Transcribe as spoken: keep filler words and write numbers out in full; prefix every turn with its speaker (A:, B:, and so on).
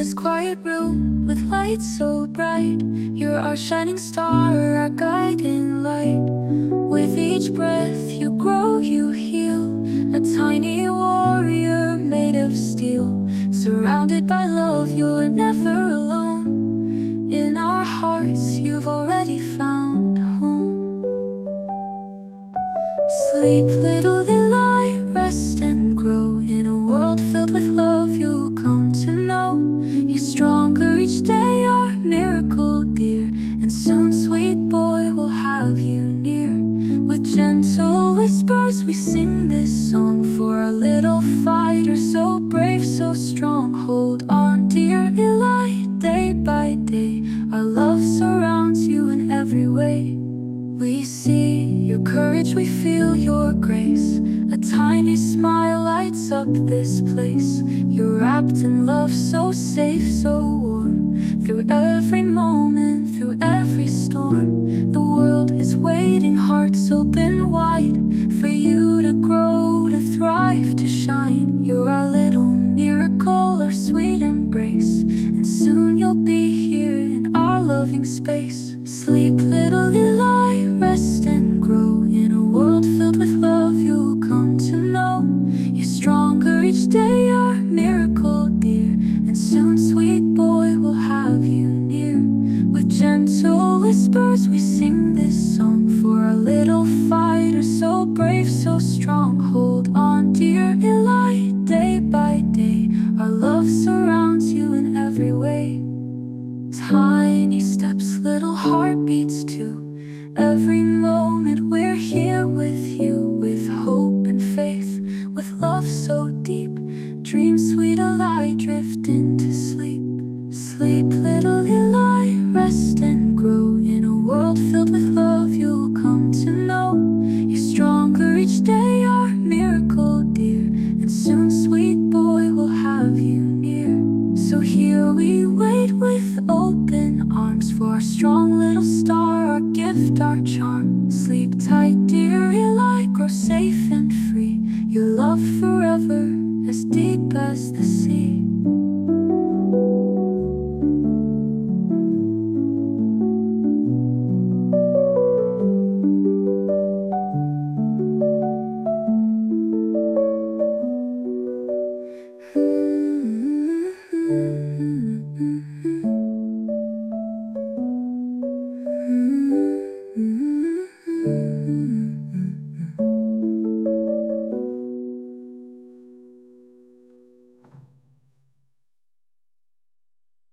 A: this quiet room with lights so bright. You're our shining star, our guiding light. With each breath you grow, you heal. A tiny warrior made of steel. Surrounded by love, you're never alone. In our hearts you've already found home. Sleep, little delight, rest and grow. In a world filled with love you'll come to know. You're stronger each day, our miracle dear. And soon, sweet boy, we'll have you near. With gentle whispers we sing this song for our little fighter, so brave, so strong. Hold on, dear Eli, day by day. Our love surrounds you in every way. We see your courage, we feel your grace. A tiny smile lights up this place. You're wrapped in love, so safe, so warm. Through every moment, through every storm, the world is waiting, hearts open wide, for you to grow, to thrive, to shine. You're our little miracle, our sweet embrace. And soon you'll be here in our loving space. Sleep, little Eli, rest and grow. In a world filled with love you'll come to know. You're stronger each day, our miracle dear. And soon, sweet boy, we'll have you near. With gentle whispers we sing this song for our little fighter, so brave, so strong. Hold on, dear Eli, day by day. Our love surrounds you in every way. Tiny steps, little heartbeats too. Every moment we're here with you. With hope and faith, with love so deep. Dreams sweet, Eli, drift into sleep. Sleep, little Eli, rest and grow. In a world filled with love you'll come to know. You're stronger each day, our miracle dear. And soon, sweet boy, we'll have you near. So here we wait with open arms for our strong little star, our gift, our charm.